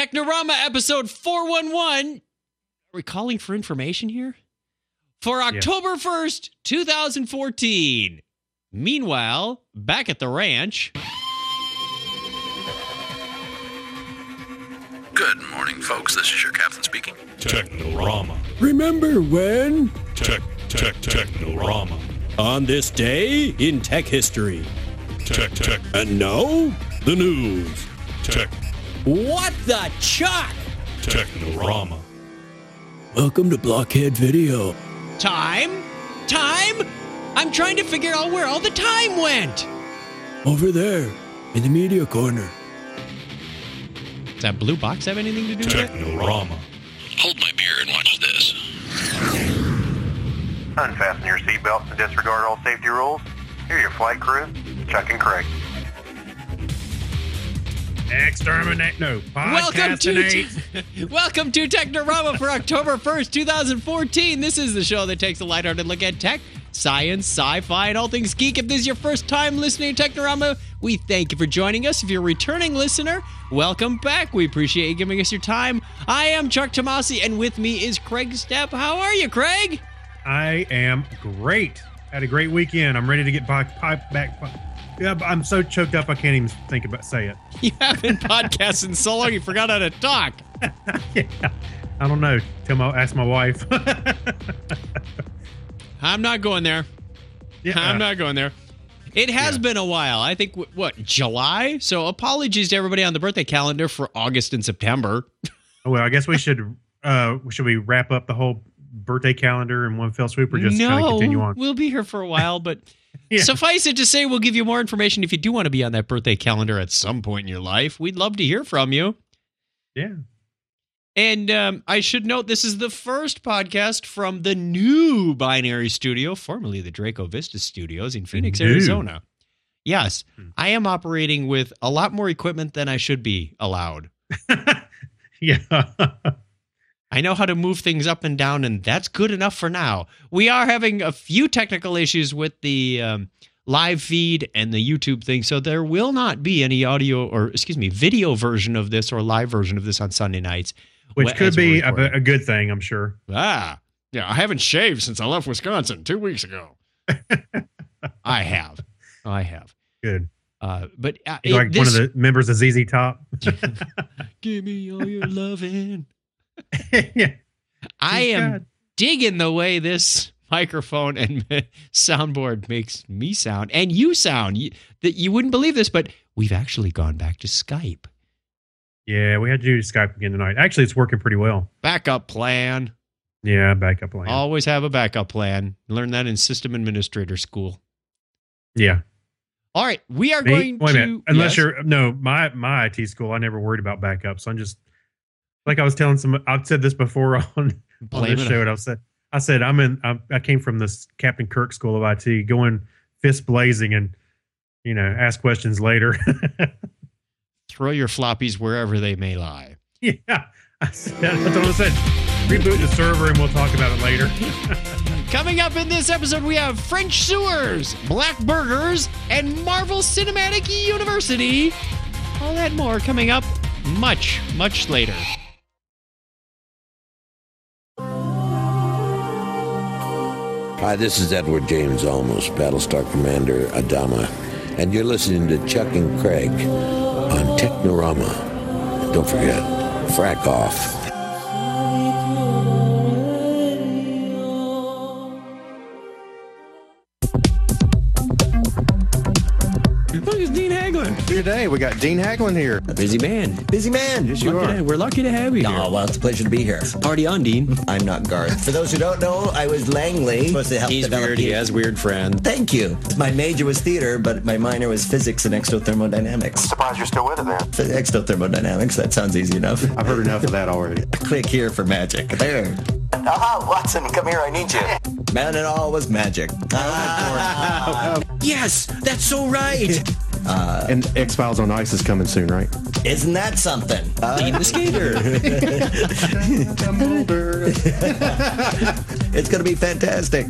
Technorama episode 411. Are we calling for information here? For October 1st, 2014. Meanwhile, back at the ranch. Good morning, folks. This is your captain speaking. Technorama. Remember when? Technorama. On this day in tech history. Tech. And now, the news. Tech. What the chuck? Technorama. Welcome to Blockhead Video. Time? I'm trying to figure out where all the time went. Over there, in the media corner. Does that blue box have anything to do with it? Technorama. Hold my beer and watch this. Unfasten your seatbelts and disregard all safety rules. Here are your flight crew, Chuck and Craig. Exterminate. No. Welcome to Technorama for October 1st, 2014. This is the show that takes a lighthearted look at tech, science, sci-fi, and all things geek. If this is your first time listening to Technorama, we thank you for joining us. If you're a returning listener, welcome back. We appreciate you giving us your time. I am Chuck Tomasi, and with me is Craig Stepp. How are you, Craig? I am great. Had a great weekend. I'm ready to get back. Yeah, I'm so choked up I can't even say it. You haven't been podcasting so long you forgot how to talk. Yeah. I don't know. Ask my wife. I'm not going there. Yeah. I'm not going there. It has been a while. I think, July? So apologies to everybody on the birthday calendar for August and September. Well, I guess we should we wrap up the whole birthday calendar in one fell swoop or just kind of continue on? We'll be here for a while, but suffice it to say, we'll give you more information if you do want to be on that birthday calendar at some point in your life. We'd love to hear from you. Yeah. And I should note, this is the first podcast from the new Binary Studio, formerly the Draco Vista Studios in Phoenix, Arizona. Yes, I am operating with a lot more equipment than I should be allowed. Yeah. I know how to move things up and down, and that's good enough for now. We are having a few technical issues with the live feed and the YouTube thing, so there will not be any video version of this or live version of this on Sunday nights. Which could be a good thing, I'm sure. Yeah, I haven't shaved since I left Wisconsin 2 weeks ago. I have. Good. But one of the members of ZZ Top. Give me all your loving. Yeah. I am digging the way this microphone and soundboard makes me sound, and you sound. You wouldn't believe this, but we've actually gone back to Skype. Yeah, we had to do Skype again tonight. Actually, it's working pretty well. Backup plan. Yeah, backup plan. Always have a backup plan. Learn that in system administrator school. Yeah. All right, we are going to... Wait a minute. Unless my IT school, I never worried about backups. So I'm just... Like I was telling I've said this before on this show. And I said I came from this Captain Kirk School of IT, going fist blazing and ask questions later. Throw your floppies wherever they may lie. Yeah, that's what I said. Reboot the server and we'll talk about it later. Coming up in this episode, we have French sewers, black burgers, and Marvel Cinematic University. All that more coming up much, much later. Hi, this is Edward James Olmos, Battlestar Commander Adama, and you're listening to Chuck and Craig on Technorama. Don't forget, frack off. Look, it's Dean Haglin. Today, we got Dean Haglin here. Busy man. Yes, you are. We're lucky to have you here. Oh, well, it's a pleasure to be here. Party on, Dean. I'm not Garth. For those who don't know, I was Langley. Supposed to help He's develop weird. He has weird friends. Thank you. My major was theater, but my minor was physics and exothermodynamics. Surprised you're still with it then. Exothermodynamics, that sounds easy enough. I've heard enough of that already. Click here for magic. There. Aha, Watson, come here, I need you. Man, it all was magic. Yes, that's so right. And X-Files on Ice is coming soon, right? Isn't that something? Dean the Skater. It's going to be fantastic.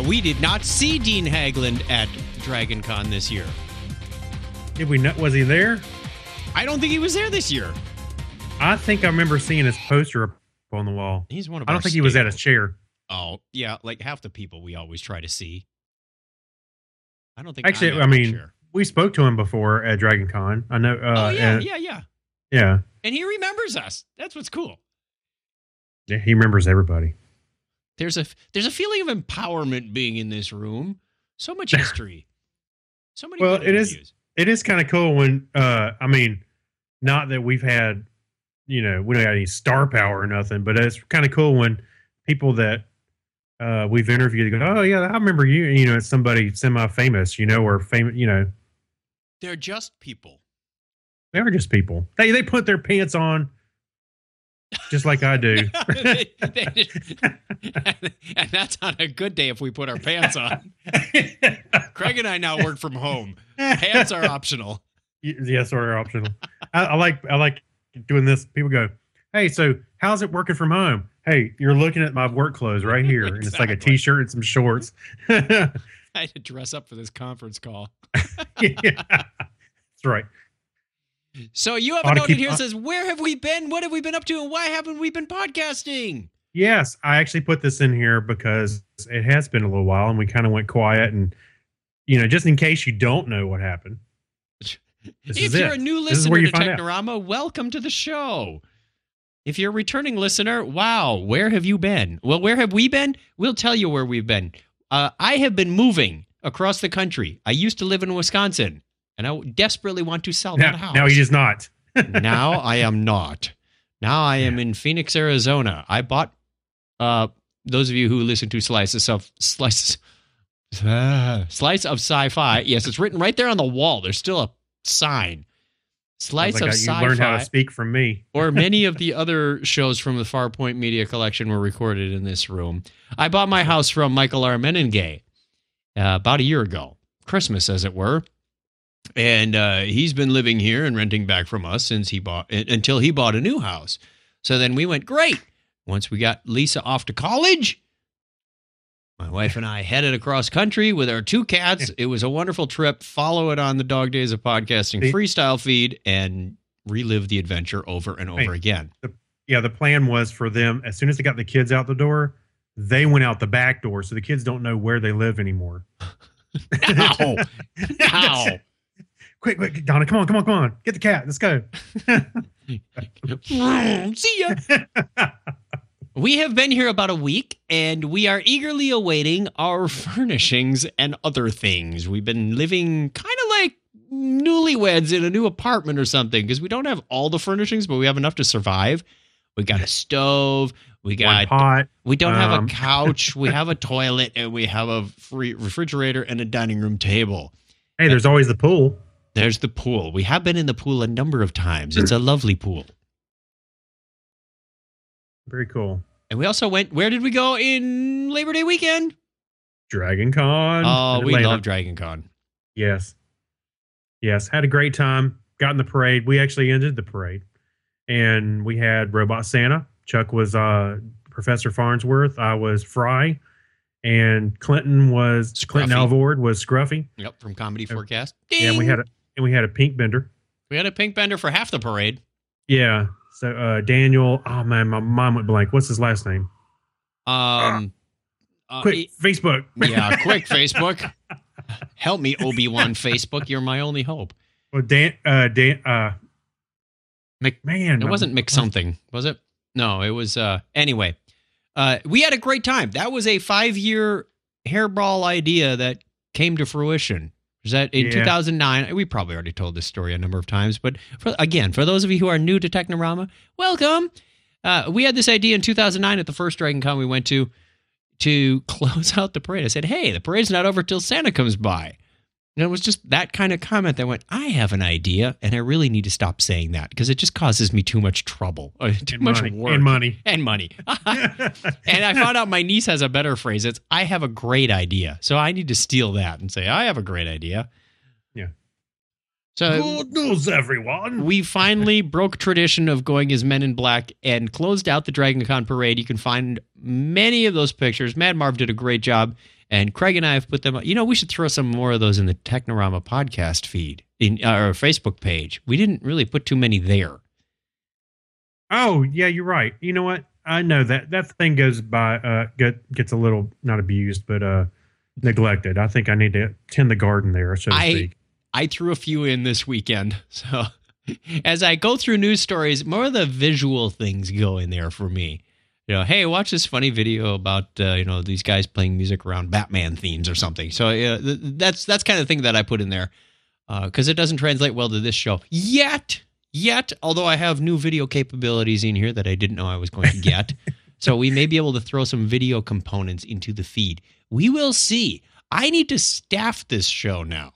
We did not see Dean Haglund at Dragon Con this year. Did we not? Was he there? I don't think he was there this year. I think I remember seeing his poster up on the wall. He's one of I our don't think he was at his chair. Oh, yeah, like half the people we always try to see. I don't think. Actually, I mean, we spoke to him before at Dragon Con. I know. Yeah. And he remembers us. That's what's cool. Yeah, he remembers everybody. There's a feeling of empowerment being in this room. So much history. So many. Well, it is kind of cool when I mean, not that we've had, we don't have any star power or nothing, but it's kind of cool when people that we've interviewed go, oh yeah, I remember you. It's somebody semi-famous, or famous. They're just people. They are just people. They put their pants on. Just like I do. And that's on a good day if we put our pants on. Craig and I now work from home. Pants are optional. Yes, are optional. I like doing this. People go, hey, so how's it working from home? Hey, you're looking at my work clothes right here. Exactly. And it's like a t-shirt and some shorts. I had to dress up for this conference call. Yeah, that's right. So you have a note in here that says, where have we been? What have we been up to? And why haven't we been podcasting? Yes, I actually put this in here because it has been a little while and we kind of went quiet. And, just in case you don't know what happened. If you're a new listener to Technorama, welcome to the show. If you're a returning listener, wow, where have you been? Well, where have we been? We'll tell you where we've been. I have been moving across the country. I used to live in Wisconsin. And I desperately want to sell that house. Now he is not. Now I am not. Now I am in Phoenix, Arizona. I bought, those of you who listen to Slice of Sci-Fi. Yes, it's written right there on the wall. There's still a sign. Slice of Sci-Fi. You learned how to speak from me. Or many of the other shows from the Farpoint Media Collection were recorded in this room. I bought my house from Michael R. Meningay about a year ago. Christmas, as it were. And he's been living here and renting back from us until he bought a new house. So then we went, great. Once we got Lisa off to college, my wife and I headed across country with our 2 cats. It was a wonderful trip. Follow it on the Dog Days of Podcasting freestyle feed and relive the adventure over and over again. The plan was for them, as soon as they got the kids out the door, they went out the back door. So the kids don't know where they live anymore. Now. Quick, Donna, come on. Get the cat. Let's go. See ya. We have been here about a week, and we are eagerly awaiting our furnishings and other things. We've been living kind of like newlyweds in a new apartment or something, because we don't have all the furnishings, but we have enough to survive. We got a stove. We got pot. We don't have a couch. We have a toilet, and we have a free refrigerator and a dining room table. Hey, there's always the pool. There's the pool. We have been in the pool a number of times. It's a lovely pool. Very cool. And we also went, where did we go in Labor Day weekend? Dragon Con. Oh, we love Dragon Con. Yes. Had a great time. Got in the parade. We actually ended the parade. And we had Robot Santa. Chuck was Professor Farnsworth. I was Fry. And Clinton Alvord was Scruffy. Yep, from Comedy Forecast. Ding! Yeah, we had a pink bender. We had a pink bender for half the parade. Yeah. So Daniel, oh man, my mom went blank. What's his last name? Quick, Facebook. Yeah, quick, Facebook. Help me, Obi-Wan Facebook. You're my only hope. Well, McMahon. It wasn't Mick something, was it? No, it was, anyway. We had a great time. That was a 5-year hairball idea that came to fruition. Was that in 2009? We probably already told this story a number of times, but for those of you who are new to Technorama, welcome. We had this idea in 2009 at the first Dragon Con we went to close out the parade. I said, hey, the parade's not over till Santa comes by. And it was just that kind of comment that went, I have an idea, and I really need to stop saying that because it just causes me too much trouble, too much work. And money. And I found out my niece has a better phrase. It's, I have a great idea. So I need to steal that and say, I have a great idea. Yeah. So good news, everyone. We finally broke tradition of going as Men in Black and closed out the Dragon Con parade. You can find many of those pictures. Mad Marv did a great job. And Craig and I have put them. We should throw some more of those in the Technorama podcast feed in our Facebook page. We didn't really put too many there. Oh yeah, you're right. You know what? I know that thing goes by gets a little not abused, but neglected. I think I need to tend the garden there, so to speak. I threw a few in this weekend, so as I go through news stories, more of the visual things go in there for me. Hey, watch this funny video about these guys playing music around Batman themes or something. So that's kind of the thing that I put in there because it doesn't translate well to this show yet. Although I have new video capabilities in here that I didn't know I was going to get, so we may be able to throw some video components into the feed. We will see. I need to staff this show now.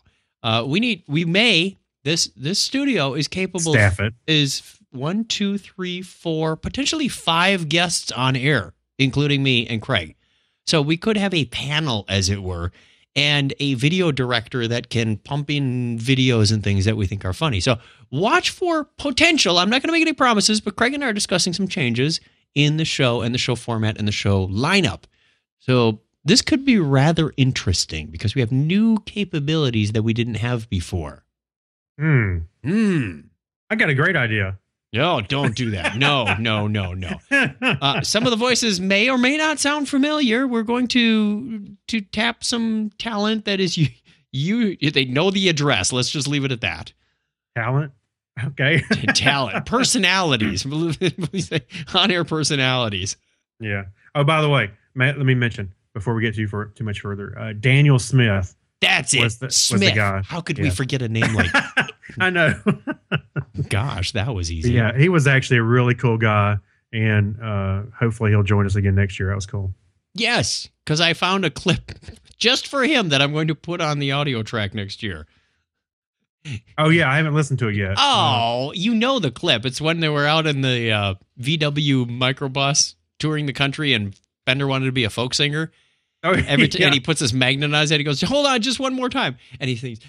This studio is capable. Staff it. Is 1, 2, 3, 4, potentially 5 guests on air, including me and Craig. So we could have a panel, as it were, and a video director that can pump in videos and things that we think are funny. So watch for potential. I'm not going to make any promises, but Craig and I are discussing some changes in the show and the show format and the show lineup. So this could be rather interesting because we have new capabilities that we didn't have before. I got a great idea. No, don't do that. No. Some of the voices may or may not sound familiar. We're going to tap some talent that is you. They know the address. Let's just leave it at that. Talent? Okay. Talent. Personalities. On-air personalities. Yeah. Oh, by the way, Matt, let me mention, before we get too much further, Daniel Smith. That's it. Was Smith. the guy. How could we forget a name like that? I know. Gosh, that was easy. Yeah, he was actually a really cool guy, and hopefully he'll join us again next year. That was cool. Yes, because I found a clip just for him that I'm going to put on the audio track next year. Oh, yeah, I haven't listened to it yet. Oh, you know the clip. It's when they were out in the VW microbus touring the country, and Bender wanted to be a folk singer. Oh, and he puts this magnet on his head. He goes, hold on, just one more time. And he thinks,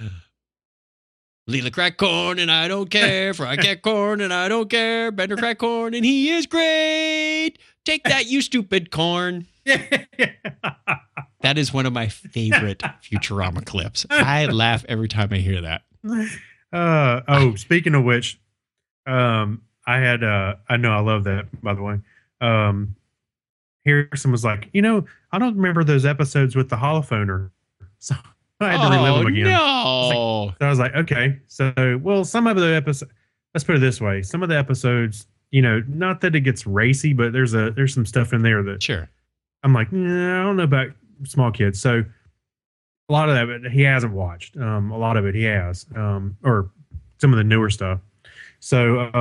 Leela crack corn and I don't care, for I get corn and I don't care. Bender crack corn and he is great. Take that, you stupid corn. That is one of my favorite Futurama clips. I laugh every time I hear that. Speaking of which, I know I love that, by the way. Harrison was like, I don't remember those episodes with the holophoner. So I had to relive them again. No. So I was like, okay. So, well, some of the episodes, let's put it this way. Some of the episodes, not that it gets racy, but there's some stuff in there that sure. I'm like, I don't know about small kids. So a lot of that he hasn't watched. A lot of it he has, or some of the newer stuff. So,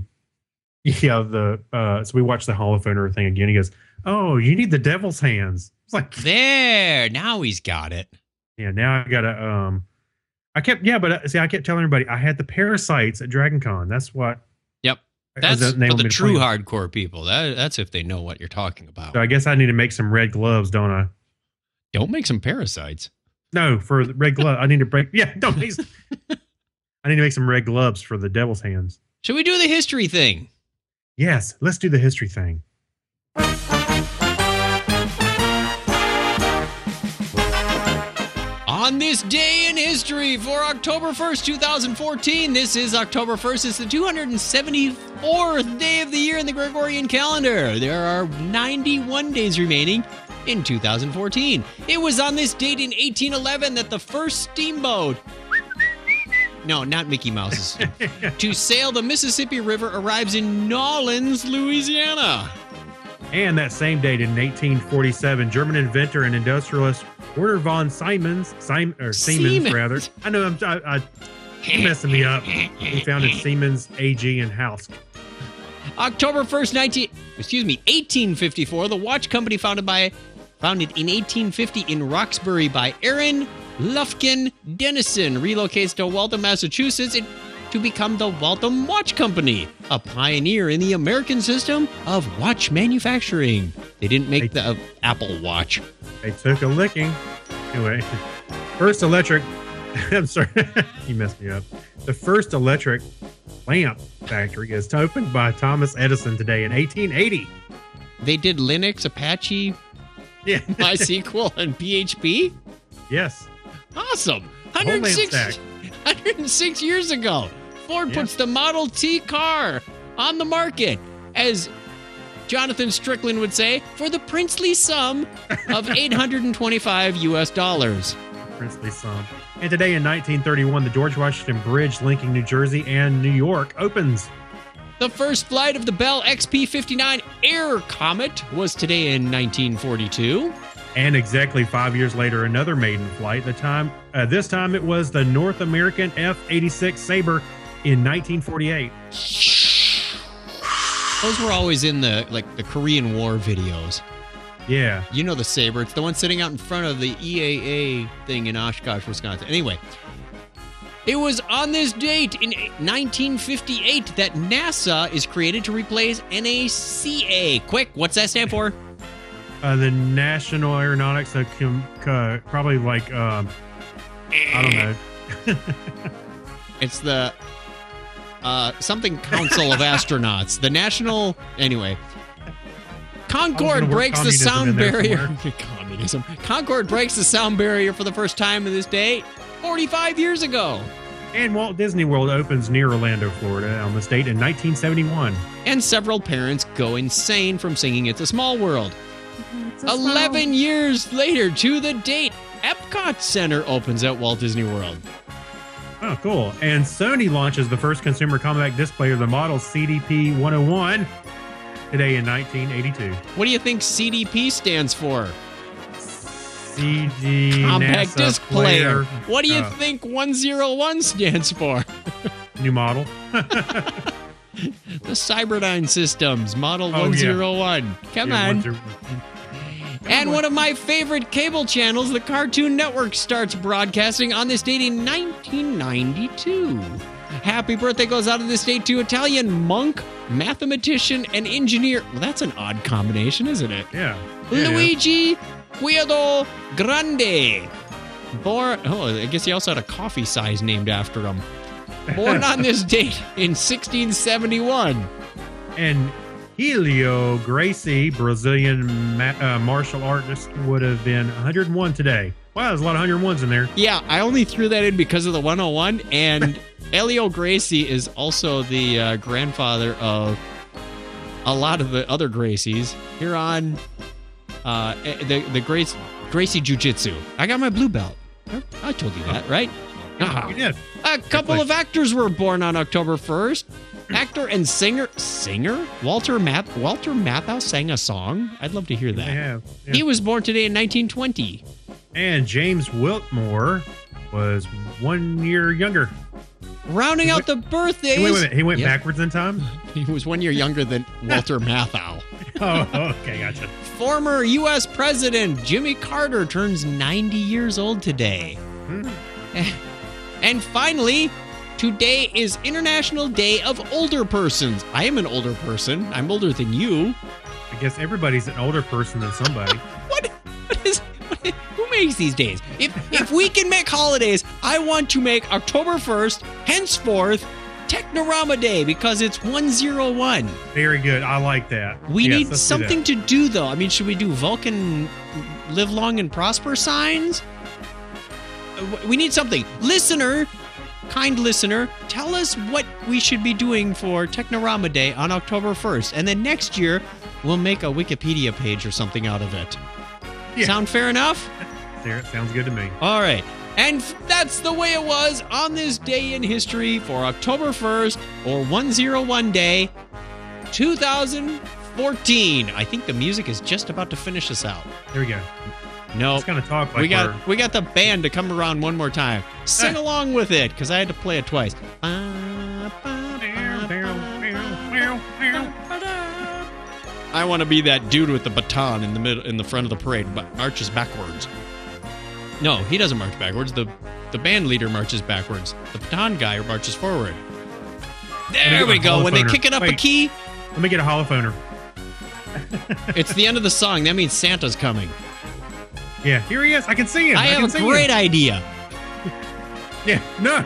so we watched the holophoner thing again. He goes, oh, you need the devil's hands. It's like, there, now he's got it. Yeah, now I gotta. I kept telling everybody I had the parasites at Dragon Con. That's what. Yep, that's for the true hardcore people. That's if they know what you're talking about. So I guess I need to make some red gloves, don't I? Don't make some parasites. No, for the red glove, I need to break. Yeah, don't make. I need to make some red gloves for the devil's hands. Should we do the history thing? Yes, let's do the history thing. On this day in history for October 1st, 2014, this is October 1st. It's the 274th day of the year in the Gregorian calendar. There are 91 days remaining in 2014. It was on this date in 1811 that the first steamboat, no, not Mickey Mouse's, to sail the Mississippi River arrives in Nolens, Louisiana. And that same date in 1847, German inventor and industrialist Werner von Siemens. I know I'm messing me up. He founded Siemens AG in Hausk. October 1st, 1854, the watch company founded in 1850 in Roxbury by Aaron Lufkin Dennison relocates to Waltham, Massachusetts to become the Waltham Watch Company, a pioneer in the American system of watch manufacturing. They didn't make the Apple Watch. They took a licking. Anyway, first electric... I'm sorry, you messed me up. The first electric lamp factory is opened by Thomas Edison today in 1880. They did Linux, Apache, Yeah. MySQL and PHP? Yes. Awesome. Homeland 106 years ago, Ford puts the Model T car on the market as Jonathan Strickland would say, for the princely sum of $825 US. Princely sum. And today in 1931, the George Washington Bridge linking New Jersey and New York opens. The first flight of the Bell XP-59 Air Comet was today in 1942. And exactly 5 years later, another maiden flight. This time it was the North American F-86 Sabre in 1948. Those were always in the Korean War videos. Yeah. You know the Sabre. It's the one sitting out in front of the EAA thing in Oshkosh, Wisconsin. Anyway, it was on this date in 1958 that NASA is created to replace NACA. Quick, what's that stand for? The National Aeronautics, probably like, I don't know. It's the something Council of Astronauts. The National, anyway. Concorde breaks the sound barrier. Communism. Concorde breaks the sound barrier for the first time in this day 45 years ago. And Walt Disney World opens near Orlando, Florida on this date in 1971. And several parents go insane from singing It's a Small World. 11 years later to the date, Epcot Center opens at Walt Disney World. Oh, cool. And Sony launches the first consumer compact display of the model CDP-101 today in 1982. What do you think CDP stands for? CG Compact NASA Disc Player. Player. What do you think 101 stands for? New model. The Cyberdyne Systems, Model 101. Come on. 101. And one of my favorite cable channels, the Cartoon Network, starts broadcasting on this date in 1992. Happy birthday goes out of this date to Italian monk, mathematician, and engineer. Well, that's an odd combination, isn't it? Yeah. Luigi Guido Grande. I guess he also had a coffee size named after him. Born on this date in 1671. And Helio Gracie, Brazilian martial artist, would have been 101 today. Wow, there's a lot of 101s in there. Yeah, I only threw that in because of the 101. And Helio Gracie is also the grandfather of a lot of the other Gracies here on the Gracie Jiu-Jitsu. I got my blue belt. I told you that, right? You did. A couple of actors were born on October 1st. Actor and singer Walter Matthau sang a song. I'd love to hear that. Yeah. He was born today in 1920. And James Whitmore was 1 year younger. Rounding out the birthdays. Wait a minute. He went backwards in time? He was 1 year younger than Walter Matthau. Oh, okay, gotcha. Former U.S. President Jimmy Carter turns 90 years old today. And finally, today is International Day of Older Persons. I am an older person. I'm older than you. I guess everybody's an older person than somebody. Who makes these days? If we can make holidays, I want to make October 1st, henceforth, Technorama Day, because it's 101. Very good. I like that. We need something to do, though. I mean, should we do Vulcan live long and prosper signs? We need something. Kind listener, tell us what we should be doing for Technorama Day on October 1st. And then next year, we'll make a Wikipedia page or something out of it. Yeah. Sound fair enough? Sounds good to me. All right. And that's the way it was on this day in history for October 1st, or 101 Day, 2014. I think the music is just about to finish us out. There we go. No, it's gonna talk like we got the band to come around one more time. Sing along with it, because I had to play it twice. I want to be that dude with the baton in the front of the parade, but marches backwards. No, he doesn't march backwards. The band leader marches backwards. The baton guy marches forward. There we go. When they kick it up a key. Let me get a holophoner. It's the end of the song. That means Santa's coming. Yeah, here he is. I can see him. I have a great idea. Yeah, no.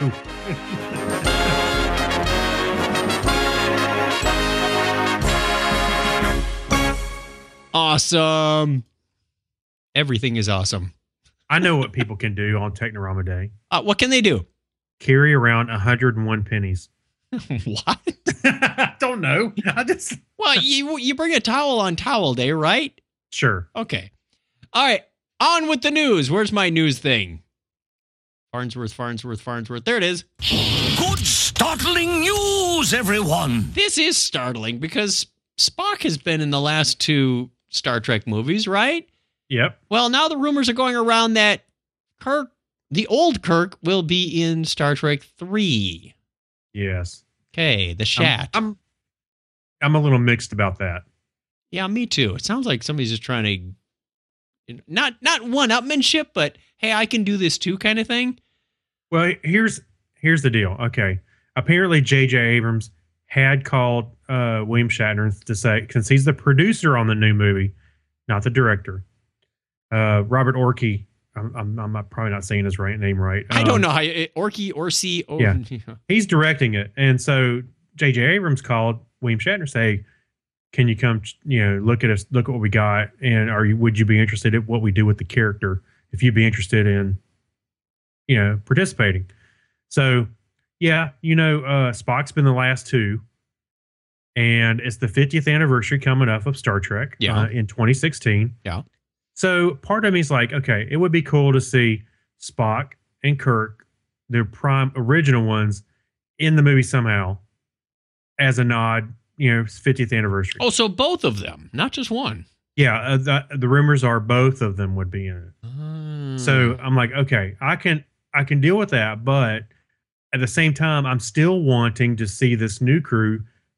Awesome. Everything is awesome. I know what people can do on Technorama Day. What can they do? Carry around 101 pennies. What? I don't know. Well, you bring a towel on Towel Day, right? Sure. Okay. All right. On with the news. Where's my news thing? Farnsworth. There it is. Good startling news, everyone. This is startling because Spock has been in the last 2 Star Trek movies, right? Yep. Well, now the rumors are going around that Kirk, the old Kirk, will be in Star Trek 3. Yes. Okay, the Shat. I'm a little mixed about that. Yeah, me too. It sounds like somebody's just trying to, not one-upmanship, but hey, I can do this too kind of thing. Well, here's the deal. Okay. Apparently J.J. Abrams had called William Shatner to say, because he's the producer on the new movie, not the director. Robert Orci, I'm probably not saying his name right. I don't know how Orci. Yeah. He's directing it. And so J.J. Abrams called William Shatner, say, can you come, look at us, look at what we got, and would you be interested in what we do with the character if you'd be interested in, participating? So, yeah, Spock's been the last 2, and it's the 50th anniversary coming up of Star Trek in 2016. Yeah. So part of me is like, okay, it would be cool to see Spock and Kirk, their prime original ones, in the movie somehow as a nod, 50th anniversary. Oh, so both of them, not just one. Yeah, the rumors are both of them would be in it. So I'm like, okay, I can deal with that, but at the same time, I'm still wanting to see this new crew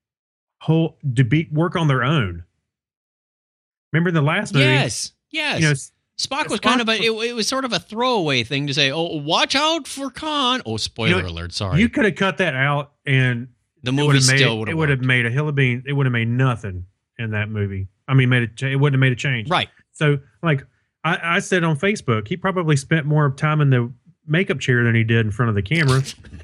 work on their own. Remember the last movie? Yes. Spock was kind of it was sort of a throwaway thing to say, oh, watch out for Khan. Oh, spoiler alert, sorry. You could have cut that out and the movie still would have would have made a hill of beans. It would have made nothing in that movie. I mean, it wouldn't have made a change. Right. So, like I said on Facebook, he probably spent more time in the makeup chair than he did in front of the camera.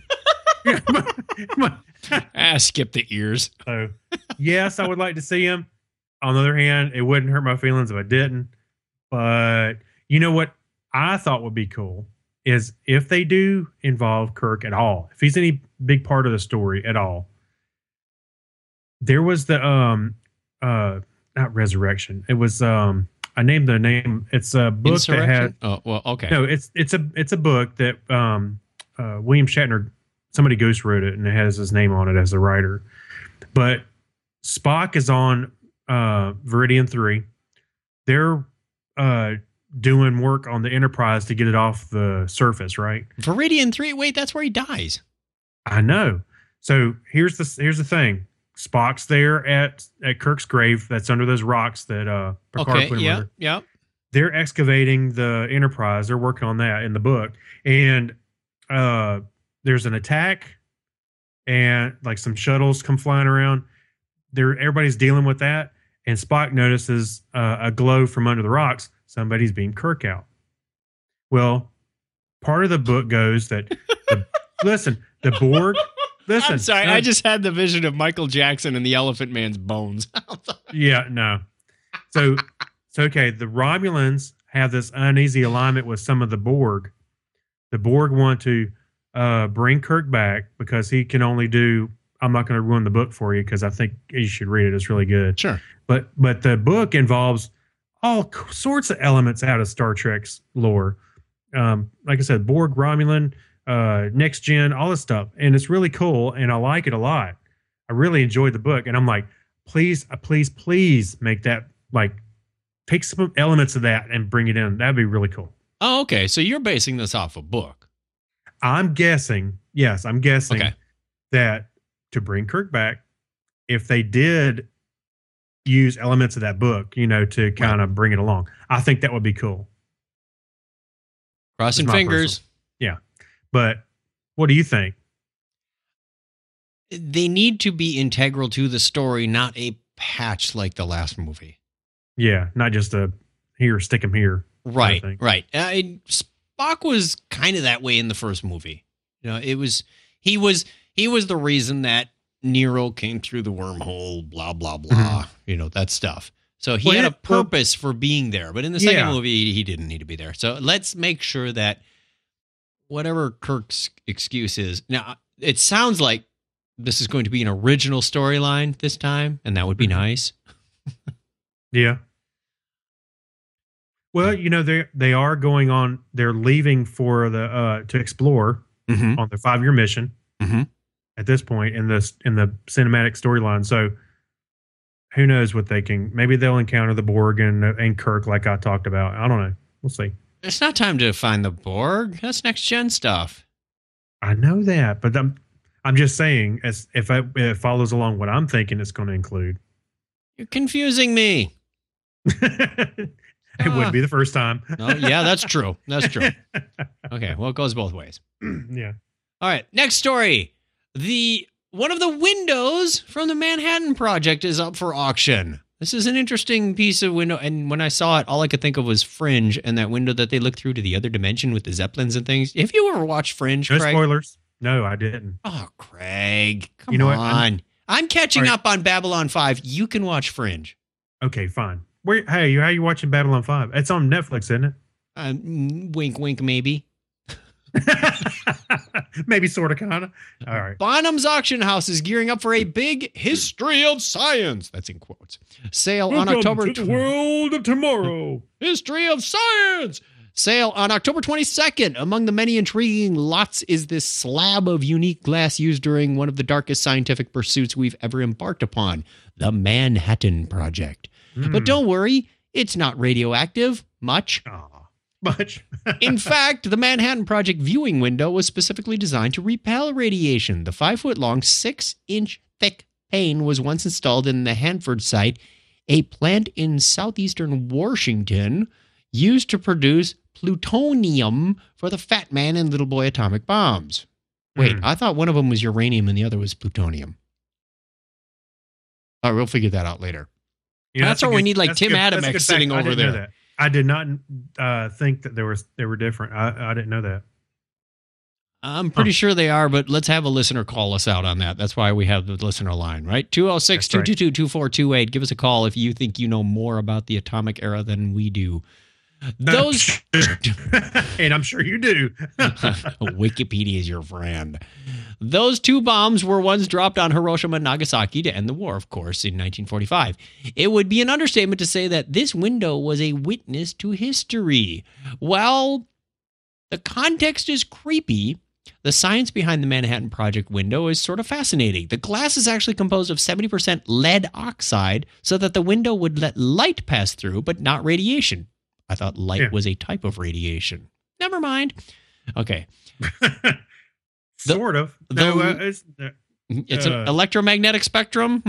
Skip the ears. So, yes, I would like to see him. On the other hand, it wouldn't hurt my feelings if I didn't. But you know what I thought would be cool is if they do involve Kirk at all, if he's any big part of the story at all. There was the not Resurrection. It was I named the name. It's a book that had. Oh well, okay. No, it's a book that William Shatner, somebody ghost wrote it and it has his name on it as the writer. But Spock is on Veridian 3. They're doing work on the Enterprise to get it off the surface, right? Veridian 3. Wait, that's where he dies. I know. So here's the thing. Spock's there at Kirk's grave. That's under those rocks that Picard put him under. Yeah. They're excavating the Enterprise. They're working on that in the book, and there's an attack, and like some shuttles come flying around. Everybody's dealing with that, and Spock notices a glow from under the rocks. Somebody's beamed Kirk out. Well, part of the book goes that the Borg. Listen, I'm sorry. I just had the vision of Michael Jackson and the Elephant Man's bones. Yeah, no. So okay, the Romulans have this uneasy alignment with some of the Borg. The Borg want to bring Kirk back because he can only do. I'm not going to ruin the book for you because I think you should read it. It's really good. Sure. But the book involves all sorts of elements out of Star Trek's lore. Like I said, Borg, Romulan, Next Gen, all this stuff. And it's really cool. And I like it a lot. I really enjoyed the book. And I'm like, please make that, like, take some elements of that and bring it in. That'd be really cool. Oh, okay. So you're basing this off a book. I'm guessing that to bring Kirk back, if they did use elements of that book, to kind of bring it along, I think that would be cool. Crossing fingers. Yeah. But what do you think? They need to be integral to the story, not a patch like the last movie. Yeah. Not just stick them here. Right. Right. Spock was kind of that way in the first movie. He was the reason that Nero came through the wormhole, blah, blah, blah, that stuff. So he had a purpose for being there. But in the second movie, he didn't need to be there. So let's make sure that whatever Kirk's excuse is. Now, it sounds like this is going to be an original storyline this time, and that would be nice. Yeah. Well, they are going on. They're leaving for the to explore on their 5-year mission at this point in the cinematic storyline. So who knows what they can? Maybe they'll encounter the Borg and Kirk, like I talked about. I don't know. We'll see. It's not time to find the Borg. That's next gen stuff. I know that, but I'm just saying, as if it follows along what I'm thinking, it's going to include. You're confusing me. It wouldn't be the first time. Oh, yeah, that's true. That's true. Okay, well, it goes both ways. Yeah. All right, next story. One of the windows from the Manhattan Project is up for auction. This is an interesting piece of window, and when I saw it, all I could think of was Fringe and that window that they look through to the other dimension with the Zeppelins and things. Have you ever watched Fringe, No Craig? spoilers. No, I didn't. Oh, Craig, come on. I'm catching up on Babylon 5. You can watch Fringe. Okay, fine. How are you watching Babylon 5? It's on Netflix, isn't it? Wink, wink, maybe. Maybe, sort of, kind of. All right. Bonham's Auction House is gearing up for a big history of science. That's in quotes. Sale on October. To the world of tomorrow. History of science. Sale on October 22nd. Among the many intriguing lots is this slab of unique glass used during one of the darkest scientific pursuits we've ever embarked upon, the Manhattan Project. But don't worry, it's not radioactive. Much. Much. In fact, the Manhattan Project viewing window was specifically designed to repel radiation. The 5-foot-long, 6-inch thick pane was once installed in the Hanford site, a plant in southeastern Washington used to produce plutonium for the Fat Man and Little Boy atomic bombs. Wait, I thought one of them was uranium and the other was plutonium. All right, we'll figure that out later. Yeah, that's why we need like Tim Adamek sitting over there. I did not think that they were different. I didn't know that. I'm pretty sure they are, but let's have a listener call us out on that. That's why we have the listener line, right? 206-222-2428. Give us a call if you think you know more about the atomic era than we do. Those and I'm sure you do. Wikipedia is your friend. Those 2 bombs were ones dropped on Hiroshima and Nagasaki to end the war, of course, in 1945. It would be an understatement to say that this window was a witness to history. While the context is creepy, the science behind the Manhattan Project window is sort of fascinating. The glass is actually composed of 70% lead oxide so that the window would let light pass through, but not radiation. I thought light was a type of radiation. Never mind. Okay. Sort of. It's an electromagnetic spectrum.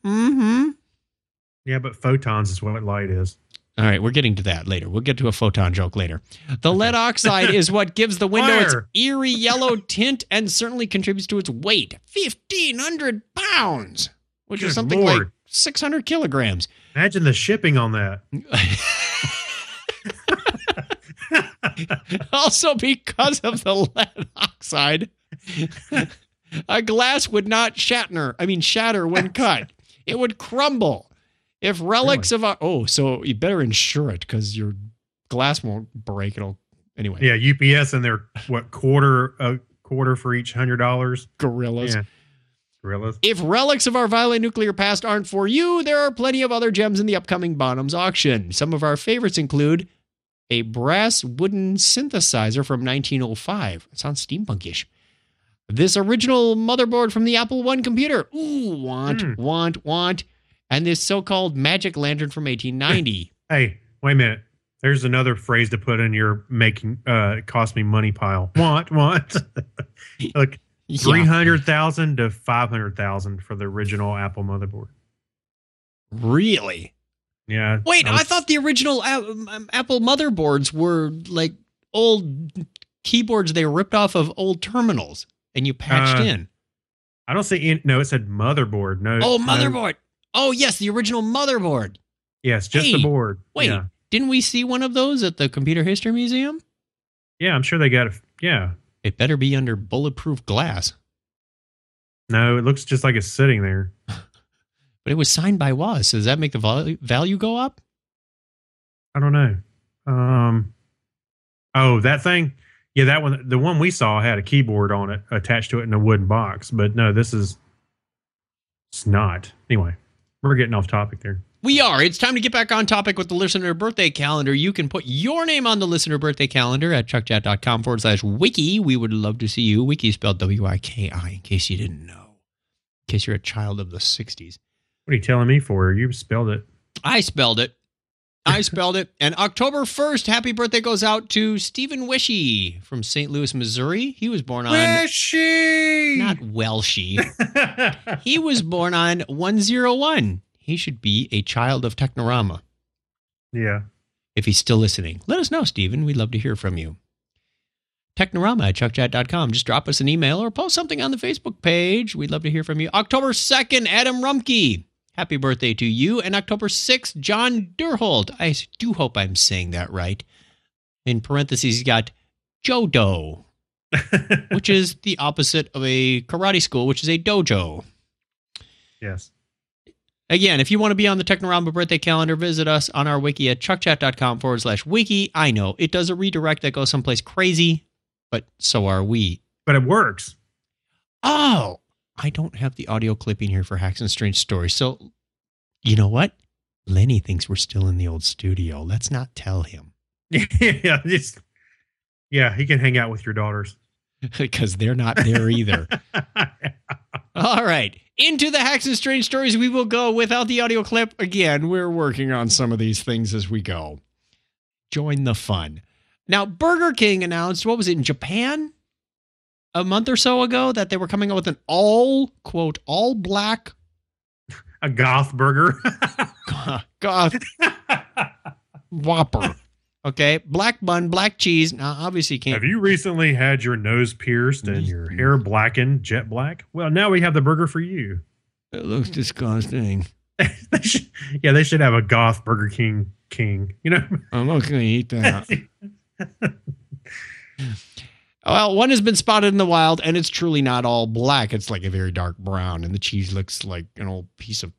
Yeah, but photons is what light is. All right, we're getting to that later. We'll get to a photon joke later. The lead oxide is what gives the window its eerie yellow tint and certainly contributes to its weight. 1,500 pounds, which is something like 600 kilograms. Imagine the shipping on that. Also, because of the lead oxide, a glass would not shatter when cut. It would crumble. If relics of our... so you better insure it because your glass won't break. Anyway. Yeah, UPS and their, quarter for each $100? Gorillas. Yeah. Gorillas. If relics of our violent nuclear past aren't for you, there are plenty of other gems in the upcoming Bonham's auction. Some of our favorites include a brass wooden synthesizer from 1905. It sounds steampunkish. This original motherboard from the Apple I computer. Ooh, want. And this so-called magic lantern from 1890. Hey, wait a minute. There's another phrase to put in your cost me money pile. Want. Look, $300,000 to $500,000 for the original Apple motherboard. Really? Yeah. Wait, I thought the original Apple motherboards were like old keyboards they ripped off of old terminals and you patched in. I don't see. No, it said motherboard. No. Oh, motherboard. No. Oh, yes, the original motherboard. Yes, just the board. Wait, didn't we see one of those at the Computer History Museum? Yeah, I'm sure they got it. Yeah. It better be under bulletproof glass. No, it looks just like it's sitting there. But it was signed by Woz. So does that make the value go up? I don't know. Oh, that thing. Yeah, that one. The one we saw had a keyboard on it attached to it in a wooden box. But no, it's not. Anyway, we're getting off topic there. We are. It's time to get back on topic with the listener birthday calendar. You can put your name on the listener birthday calendar at chuckchat.com/wiki. We would love to see you. Wiki spelled WIKI, in case you didn't know. In case you're a child of the 60s. What are you telling me for? You spelled it. I spelled it. And October 1st, happy birthday goes out to Stephen Wishy from St. Louis, Missouri. He was born on... Wishy! Not Welshy. He was born on 101. He should be a child of Technorama. Yeah. If he's still listening. Let us know, Stephen. We'd love to hear from you. Technorama at chuckchat.com. Just drop us an email or post something on the Facebook page. We'd love to hear from you. October 2nd, Adam Rumke. Happy birthday to you. And October 6th, John Durholt. I do hope I'm saying that right. In parentheses, he's got Jodo, which is the opposite of a karate school, which is a dojo. Yes. Again, if you want to be on the Technorama birthday calendar, visit us on our wiki at chuckchat.com/wiki. I know it does a redirect that goes someplace crazy, but so are we. But it works. Oh, I don't have the audio clipping here for Hacks and Strange Stories. So, you know what? Lenny thinks we're still in the old studio. Let's not tell him. Yeah, he can hang out with your daughters. Because they're not there either. All right. Into the Hacks and Strange Stories we will go without the audio clip. Again, we're working on some of these things as we go. Join the fun. Now, Burger King announced, what was it, in Japan? A month or so ago that they were coming up with an all black... A goth burger. Goth. Whopper. Okay, black bun, black cheese. Now, obviously, can't. Have you recently had your nose pierced and your hair blackened, jet black? Well, now we have the burger for you. It looks disgusting. They should have a goth Burger King. You know, I'm not going to eat that. Well, one has been spotted in the wild, and it's truly not all black. It's like a very dark brown, and the cheese looks like an old piece of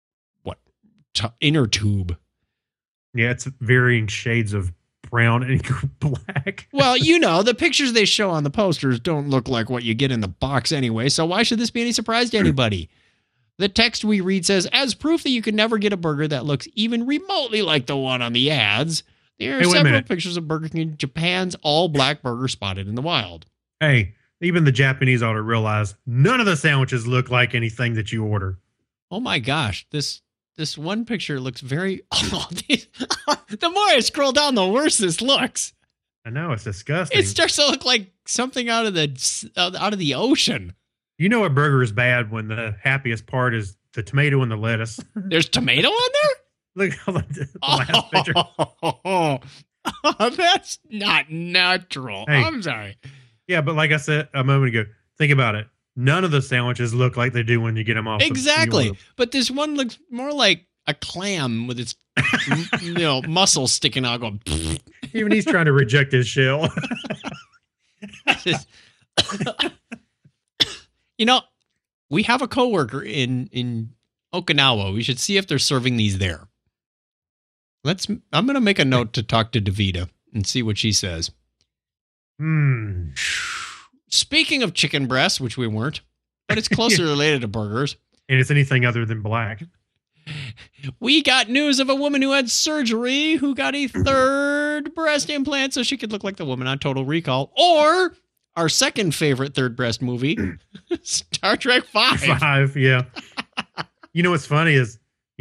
inner tube. Yeah, it's varying shades of brown and black. Well, you know, the pictures they show on the posters don't look like what you get in the box anyway, so why should this be any surprise to anybody? The text we read says, as proof that you can never get a burger that looks even remotely like the one on the ads, there are several pictures of Burger King Japan's all-black burger spotted in the wild. Hey, even the Japanese ought to realize none of the sandwiches look like anything that you order. Oh my gosh, this one picture looks very... the more I scroll down, the worse this looks. I know, it's disgusting. It starts to look like something out of the ocean. You know a burger is bad when the happiest part is the tomato and the lettuce. There's tomato on there? Look at the last picture. Oh, that's not natural. Hey, I'm sorry. Yeah, but like I said a moment ago, think about it. None of the sandwiches look like they do when you get them off. Exactly. But this one looks more like a clam with its muscle sticking out going. Even he's trying to reject his shell. You know, we have a coworker in Okinawa. We should see if they're serving these there. I'm going to make a note to talk to Davida and see what she says. Speaking of chicken breasts, which we weren't, but it's closely related to burgers. And it's anything other than black. We got news of a woman who had surgery who got a third breast implant so she could look like the woman on Total Recall. Or our second favorite third breast movie, Star Trek 5. 5, yeah. You know what's funny is,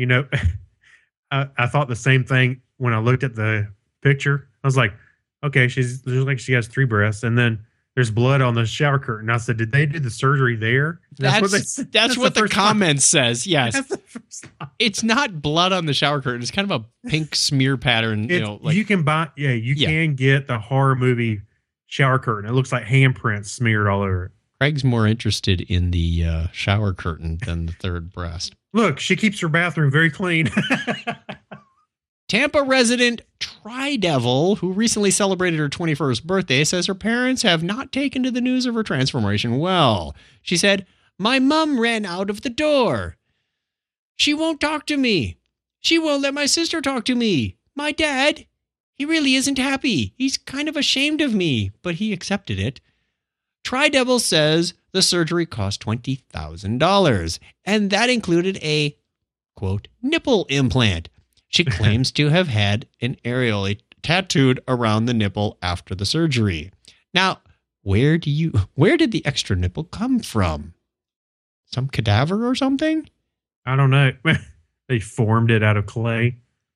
I thought the same thing when I looked at the picture. I was like, okay, she has 3 breasts, and then there's blood on the shower curtain. I said, did they do the surgery there? That's what the comment says. Yes. It's not blood on the shower curtain. It's kind of a pink smear pattern. You can can get the horror movie shower curtain. It looks like handprints smeared all over it. Craig's more interested in the shower curtain than the third breast. Look, she keeps her bathroom very clean. Tampa resident Tri-Devil, who recently celebrated her 21st birthday, says her parents have not taken to the news of her transformation well. She said, "My mom ran out of the door." She won't talk to me. She won't let my sister talk to me. My dad, he really isn't happy. He's kind of ashamed of me, but he accepted it. Tri-Devil says the surgery cost $20,000, and that included a, quote, nipple implant. She claims to have had an areola tattooed around the nipple after the surgery. Now, where did the extra nipple come from? Some cadaver or something? I don't know. They formed it out of clay.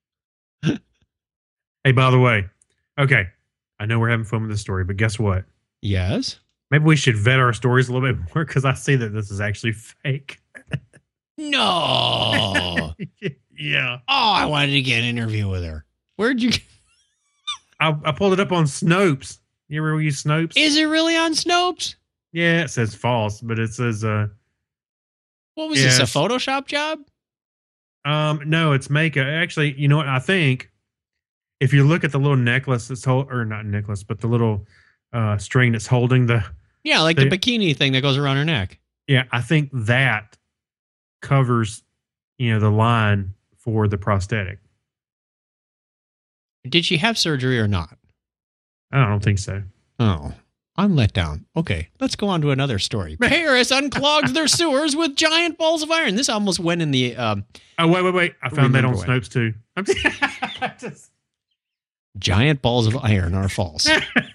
Hey, by the way, okay, I know we're having fun with this story, but guess what? Yes? Maybe we should vet our stories a little bit more because I see that this is actually fake. No. Yeah. Oh, I wanted to get an interview with her. Where'd you... I pulled it up on Snopes. You ever use Snopes? Is it really on Snopes? Yeah, it says false, but it says... What was this, a Photoshop job? No, it's makeup. Actually, you know what? I think if you look at the little necklace that's or not necklace, but the little string that's holding the... Yeah, like the bikini thing that goes around her neck. Yeah, I think that covers, the line for the prosthetic. Did she have surgery or not? I don't think so. Oh, I'm let down. Okay, let's go on to another story. Paris unclogs their sewers with giant balls of iron. This almost went in the... oh, wait. I found that on Snopes, too. Giant balls of iron are false.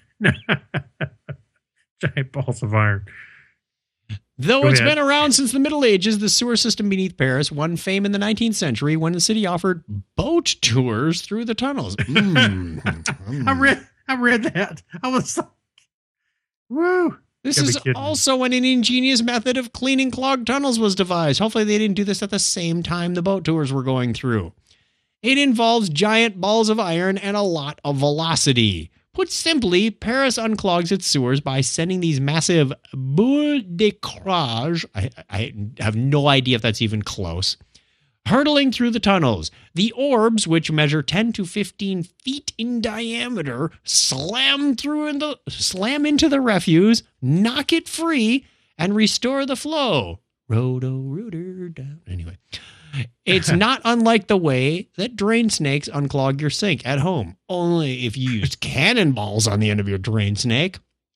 Giant balls of iron. Though it's been around since the Middle Ages, the sewer system beneath Paris won fame in the 19th century when the city offered boat tours through the tunnels. I read that. I was like, woo. This is also when an ingenious method of cleaning clogged tunnels was devised. Hopefully they didn't do this at the same time the boat tours were going through. It involves giant balls of iron and a lot of velocity. Put simply, Paris unclogs its sewers by sending these massive boules d'écrasage, I have no idea if that's even close, hurtling through the tunnels. The orbs, which measure 10 to 15 feet in diameter, slam into the refuse, knock it free, and restore the flow. Roto-rooter down. Anyway. It's not unlike the way that drain snakes unclog your sink at home, only if you used cannonballs on the end of your drain snake.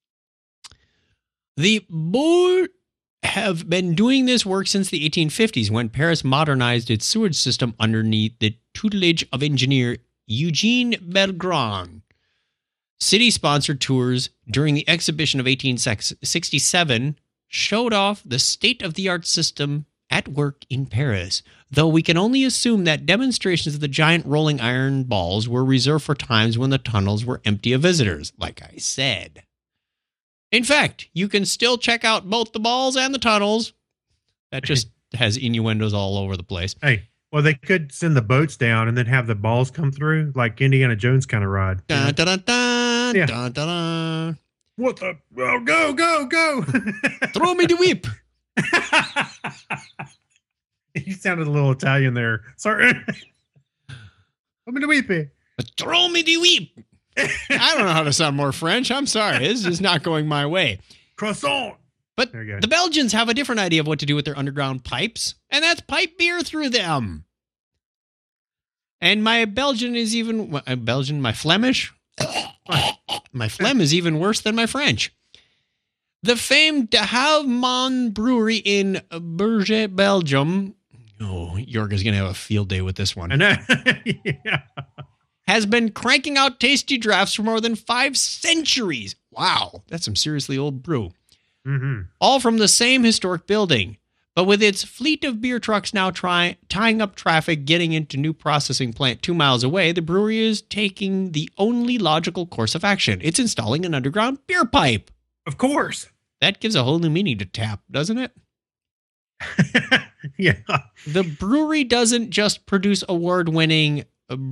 The boules have been doing this work since the 1850s when Paris modernized its sewage system underneath the tutelage of engineer Eugene Belgrand. City-sponsored tours during the exhibition of 1867 showed off the state-of-the-art system at work in Paris, though we can only assume that demonstrations of the giant rolling iron balls were reserved for times when the tunnels were empty of visitors, like I said. In fact, you can still check out both the balls and the tunnels. That just has innuendos all over the place. Hey, well, they could send the boats down and then have the balls come through, like Indiana Jones kind of ride. Dun, dun, dun, dun, Yeah. dun, dun, dun. What the? Oh, go. Throw me the whip. You sounded a little Italian there. Sorry. Throw me the whip. Throw me the whip. I don't know how to sound more French. I'm sorry. This is not going my way. Croissant. But the Belgians have a different idea of what to do with their underground pipes, and that's pipe beer through them. And my Belgian is even... my Flemish? My phlegm is even worse than my French. The famed De Halfman Brewery in Bruges, Belgium... Oh, Jorg is going to have a field day with this one. I know. Yeah. Has been cranking out tasty drafts for more than 5 centuries. Wow, that's some seriously old brew. Mm-hmm. All from the same historic building. But with its fleet of beer trucks now tying up traffic getting into new processing plant 2 miles away, the brewery is taking the only logical course of action. It's installing an underground beer pipe. Of course. That gives a whole new meaning to tap, doesn't it? Yeah. The brewery doesn't just produce award-winning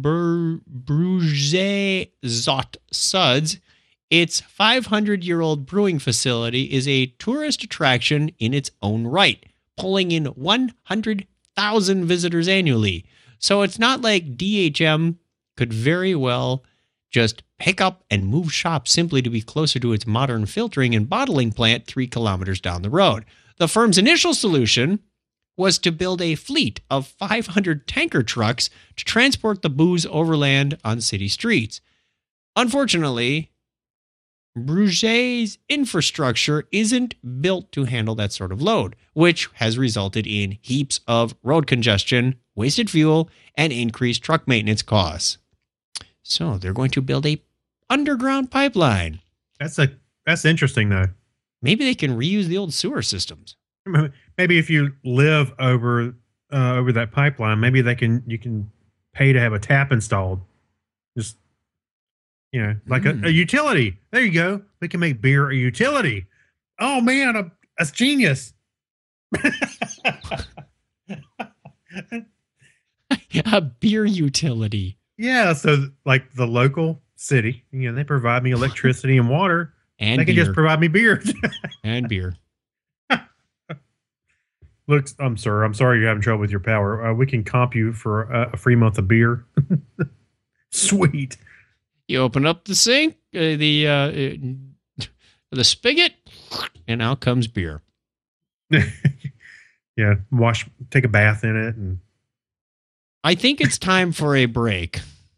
Bruges Zot Suds. Its 500-year-old brewing facility is a tourist attraction in its own right, pulling in 100,000 visitors annually. So it's not like DHM could very well just pick up and move shop simply to be closer to its modern filtering and bottling plant 3 kilometers down the road. The firm's initial solution was to build a fleet of 500 tanker trucks to transport the booze overland on city streets. Unfortunately, Bruges' infrastructure isn't built to handle that sort of load, which has resulted in heaps of road congestion, wasted fuel, and increased truck maintenance costs. So they're going to build a underground pipeline. That's interesting, though. Maybe they can reuse the old sewer systems. Maybe if you live over that pipeline, maybe you can pay to have a tap installed. Just like a utility. There you go. We can make beer a utility. Oh man, that's genius. A beer utility. Yeah, so like the local city, they provide me electricity and water, and they can just provide me beer and beer. Look, I'm sorry you're having trouble with your power. We can comp you for a free month of beer. Sweet. You open up the sink, the spigot, and out comes beer. Yeah, take a bath in it, and I think it's time for a break.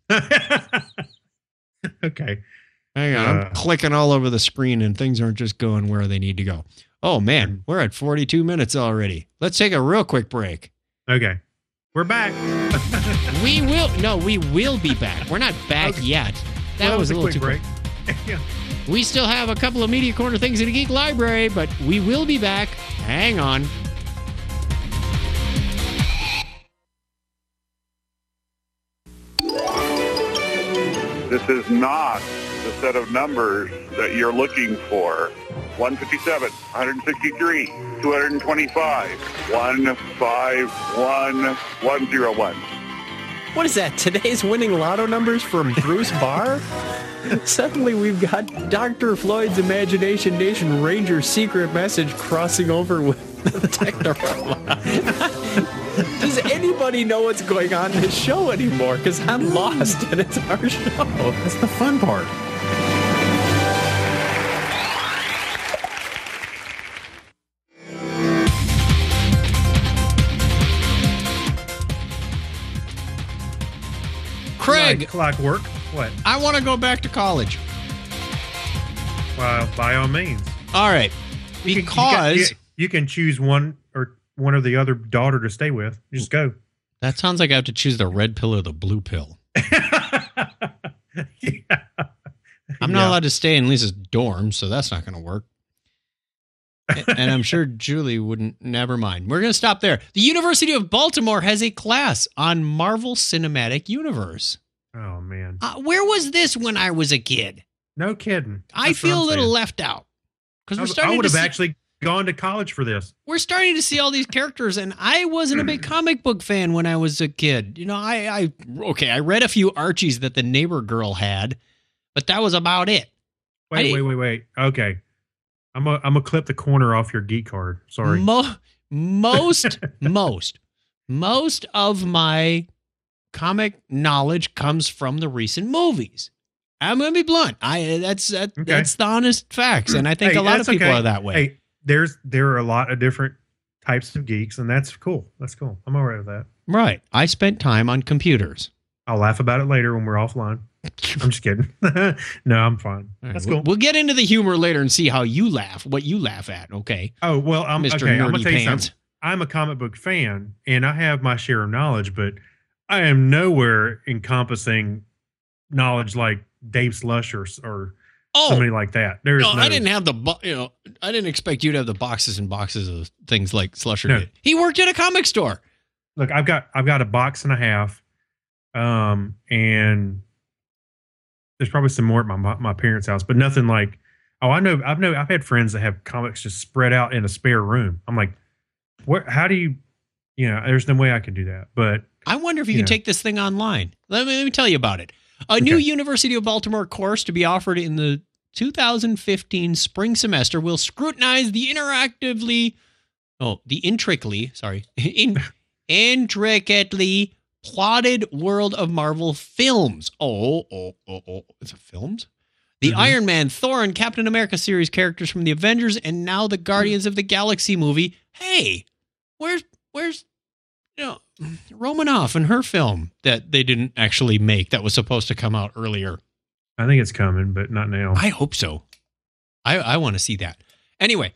Okay. Hang on, I'm clicking all over the screen, and things aren't just going where they need to go. Oh man, we're at 42 minutes already. Let's take a real quick break. Okay, we're back. We will be back. We're not back yet. That was a little quick break. Yeah. We still have a couple of Media Corner things in the Geek Library, but we will be back. Hang on. This is not the set of numbers that you're looking for. 157, 163, 225, 151, 101. What is that? Today's winning lotto numbers from Bruce Barr? Suddenly we've got Dr. Floyd's Imagination Nation Ranger secret message crossing over with the Technorama. Does anybody know what's going on in this show anymore? Because I'm lost and it's our show. That's the fun part. Craig, clockwork. What? I want to go back to college. Well, by all means. All right, because you can choose one or the other daughter to stay with. You just go. That sounds like I have to choose the red pill or the blue pill. Yeah. I'm not allowed to stay in Lisa's dorm, so that's not going to work. And I'm sure Julie wouldn't. Never mind. We're going to stop there. The University of Baltimore has a class on Marvel Cinematic Universe. Oh, man. Where was this when I was a kid? No kidding. I feel a little left out. Because I would have actually gone to college for this. We're starting to see all these characters, and I wasn't a big comic book fan when I was a kid. I read a few Archies that the neighbor girl had, but that was about it. Wait. Okay. I'm gonna clip the corner off your geek card. Sorry. Most of my comic knowledge comes from the recent movies. I'm gonna be blunt. That's the honest facts, and I think a lot of people are that way. Hey, there are a lot of different types of geeks, and that's cool. That's cool. I'm all right with that. Right. I spent time on computers. I'll laugh about it later when we're offline. I'm just kidding. No, I'm fine. That's cool. We'll get into the humor later and see how you laugh, what you laugh at. Okay. Oh, well, I'm Mr. okay. I'm Nerdy gonna tell you Pants. something. I'm a comic book fan, and I have my share of knowledge, but I am nowhere encompassing knowledge like Dave Slush or somebody like that. I didn't have I didn't expect you to have the boxes and boxes of things like Slusher did. He worked at a comic store. Look, I've got a box and a half, and there's probably some more at my parents' house, but nothing like. Oh, I've had friends that have comics just spread out in a spare room. I'm like, what? How do you? There's no way I could do that. But I wonder if you can take this thing online. Let me tell you about it. A new University of Baltimore course to be offered in the 2015 spring semester will scrutinize the intricately plotted world of Marvel films. It's a films? The Iron Man, Thor, and Captain America series characters from the Avengers, and now the Guardians of the Galaxy movie. Hey, where's where's Romanoff and her film that they didn't actually make that was supposed to come out earlier? I think it's coming, but not now. I hope so. I want to see that. Anyway,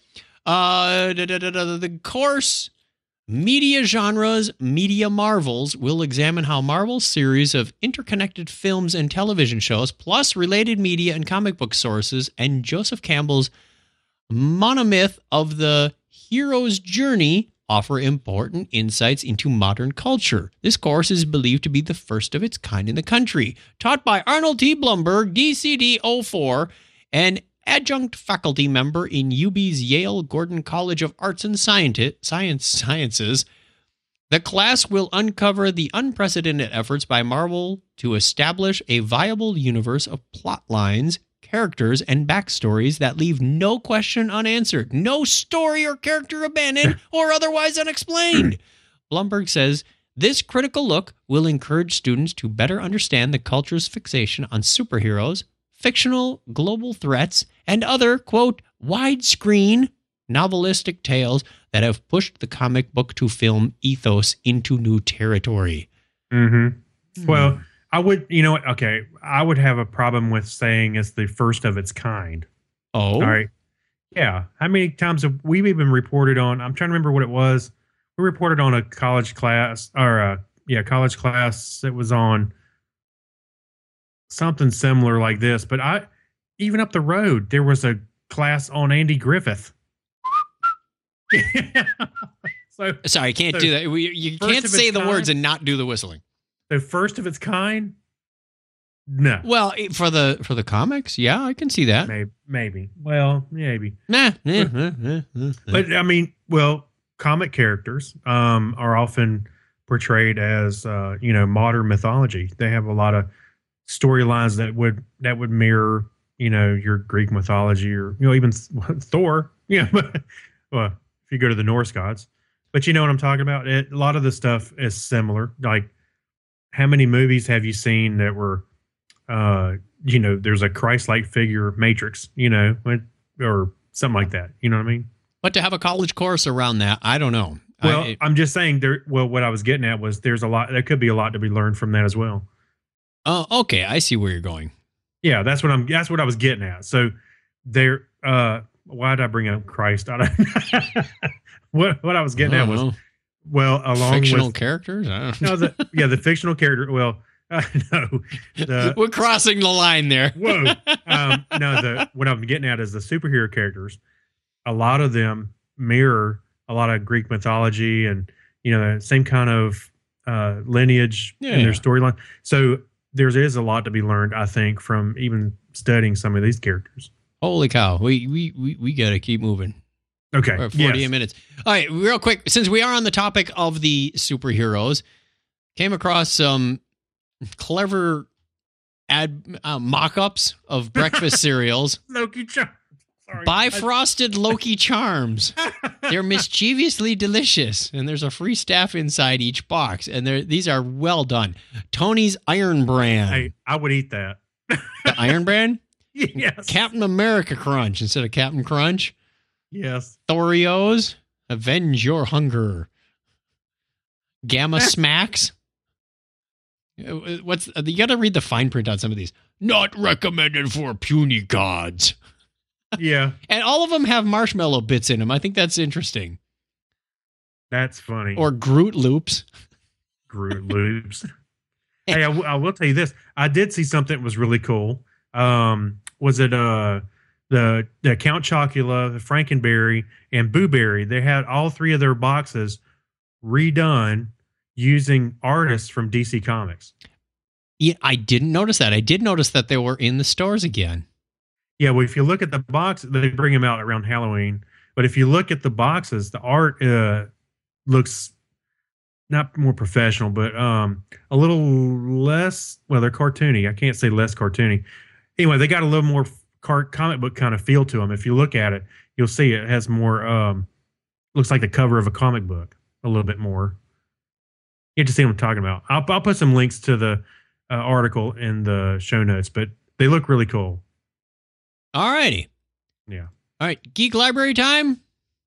the course Media Genres, Media Marvels will examine how Marvel's series of interconnected films and television shows, plus related media and comic book sources, and Joseph Campbell's monomyth of the hero's journey offer important insights into modern culture. This course is believed to be the first of its kind in the country. Taught by Arnold T. Blumberg, DCD 04, and adjunct faculty member in UB's Yale Gordon College of Arts and Sciences, the class will uncover the unprecedented efforts by Marvel to establish a viable universe of plot lines, characters, and backstories that leave no question unanswered, no story or character abandoned or otherwise unexplained. Blumberg says this critical look will encourage students to better understand the culture's fixation on superheroes, fictional global threats, and other, quote, widescreen novelistic tales that have pushed the comic book to film ethos into new territory. Mm-hmm. Well, I would, okay, I would have a problem with saying it's the first of its kind. Oh? All right. Yeah. How many times have we even reported on, I'm trying to remember what it was. We reported on a college class, college class that was on something similar like this, but even up the road, there was a class on Andy Griffith. Sorry, I can't do that. You can't say the words and not do the whistling. The first of its kind? No. Well, for the comics, yeah, I can see that. Maybe. Well, maybe. Nah. But I mean, comic characters are often portrayed as modern mythology. They have a lot of storylines that would mirror your Greek mythology or even Thor. Well, if you go to the Norse gods, but you know what I'm talking about. A lot of the stuff is similar. Like, how many movies have you seen that were, there's a Christ-like figure, Matrix, or something like that. You know what I mean? But to have a college course around that, I don't know. Well, I'm just saying what I was getting at was there could be a lot to be learned from that as well. Oh, okay. I see where you're going. Yeah, that's what I was getting at. So there, why did I bring up Christ? I don't what I was getting at was, along fictional with characters. I don't know. The fictional character. Well, no, we're crossing the line there. Whoa. What I'm getting at is the superhero characters. A lot of them mirror a lot of Greek mythology and the same kind of lineage in their storyline. So there is a lot to be learned, I think, from even studying some of these characters. Holy cow. We got to keep moving. Okay. We're at 48 minutes. All right, real quick, since we are on the topic of the superheroes, came across some clever mock-ups of breakfast cereals. Loki Charms. Bifrosted Loki Charms. They're mischievously delicious, and there's a free staff inside each box, and these are well done. Tony's Iron Brand. Hey, I would eat that. The Iron Brand? Yes. Captain America Crunch instead of Captain Crunch. Yes. Oreos. Avenge your hunger. Gamma Smacks. You got to read the fine print on some of these. Not recommended for puny gods. Yeah. And all of them have marshmallow bits in them. I think that's interesting. That's funny. Or Groot Loops. Groot Loops. Hey, I will tell you this. I did see something that was really cool. Was it the Count Chocula, the Frankenberry, and Boo Berry? They had all three of their boxes redone using artists from DC Comics. Yeah, I didn't notice that. I did notice that they were in the stores again. Yeah, well, if you look at the box, they bring them out around Halloween. But if you look at the boxes, the art looks not more professional, but a little less. Well, they're cartoony. I can't say less cartoony. Anyway, they got a little more comic book kind of feel to them. If you look at it, you'll see it has more. Looks like the cover of a comic book a little bit more. You have to see what I'm talking about. I'll put some links to the article in the show notes, but they look really cool. All righty. Yeah. All right. Geek Library time.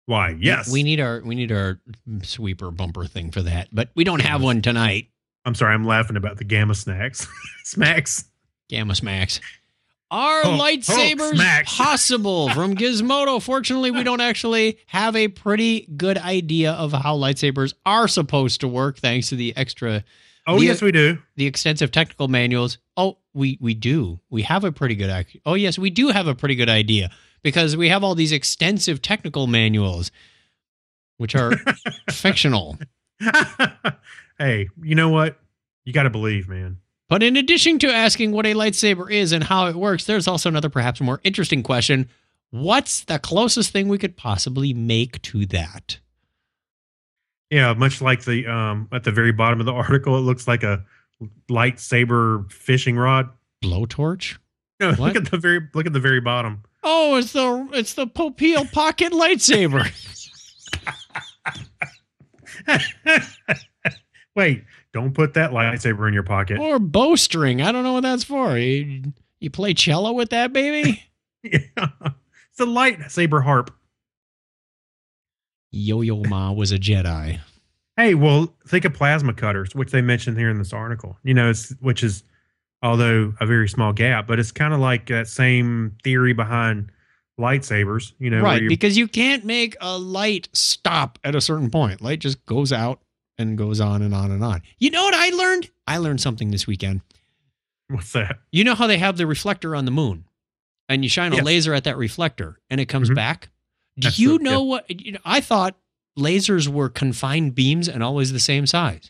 Why? Yes. We need our sweeper bumper thing for that, but we don't have one tonight. I'm sorry, I'm laughing about the Gamma Snacks. Smacks. Gamma Smacks. Are lightsabers possible from Gizmodo? Fortunately, we don't actually have a pretty good idea of how lightsabers are supposed to work, thanks to the extra. Oh, yes, we do. The extensive technical manuals. Oh, we do. We have a pretty good. Oh, yes, we do have a pretty good idea because we have all these extensive technical manuals, which are fictional. Hey, you know what? You got to believe, man. But in addition to asking what a lightsaber is and how it works, there's also another perhaps more interesting question. What's the closest thing we could possibly make to that? Yeah, much like the at the very bottom of the article, it looks like a lightsaber fishing rod. Blowtorch? No, look at the very bottom. Oh, it's the Popeil pocket lightsaber. Wait, don't put that lightsaber in your pocket. Or bowstring. I don't know what that's for. You play cello with that, baby? Yeah. It's a lightsaber harp. Yo-Yo Ma was a Jedi. Hey, well, think of plasma cutters, which they mentioned here in this article. You know, which is, although a very small gap, but it's kind of like that same theory behind lightsabers. You know, right? Because you can't make a light stop at a certain point. Light just goes out and goes on and on and on. You know what I learned? I learned something this weekend. What's that? You know how they have the reflector on the moon, and you shine a laser at that reflector, and it comes back. Do you know what? You know, I thought lasers were confined beams and always the same size.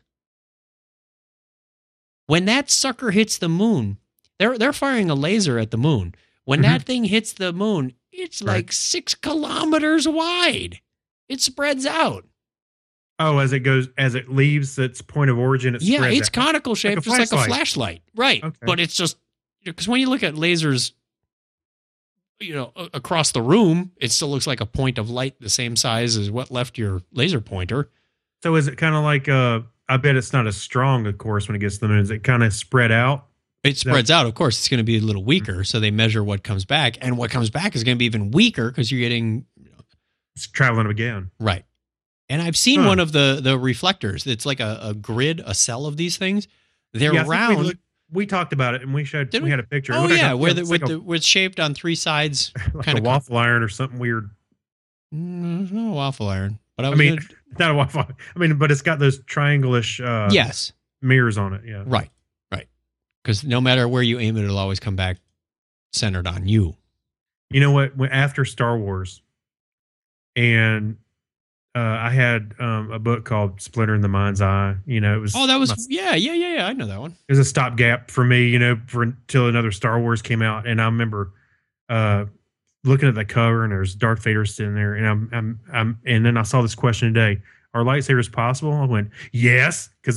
When that sucker hits the moon, they're firing a laser at the moon. When that thing hits the moon, it's like 6 kilometers wide. It spreads out. Oh, as it leaves its point of origin, it spreads it's out. conical shaped, just like a flashlight. Right. Okay. But it's just, because when you look at lasers, you know, across the room, it still looks like a point of light the same size as what left your laser pointer. So is it kind of like, I bet it's not as strong, of course, when it gets to the moon. Is it kind of spread out? It spreads out. Of course, it's going to be a little weaker. So they measure what comes back. And what comes back is going to be even weaker because you're getting... It's traveling again. Right. And I've seen one of the reflectors. It's like a grid, a cell of these things. They're round. We talked about it, and we had a picture. Oh, yeah, where it's shaped on 3 sides. Like kind of waffle iron or something weird. It's not a waffle iron. But it's not a waffle iron. I mean, but it's got those triangle-ish mirrors on it. Yeah. Right. Because no matter where you aim it, it'll always come back centered on you. You know what? After Star Wars, and I had a book called Splinter in the Mind's Eye. You know, it was. Oh, that was yeah. I know that one. It was a stopgap for me, you know, until another Star Wars came out, and I remember looking at the cover, and there's Darth Vader sitting there, and I'm and then I saw this question today: are lightsabers possible? I went yes, because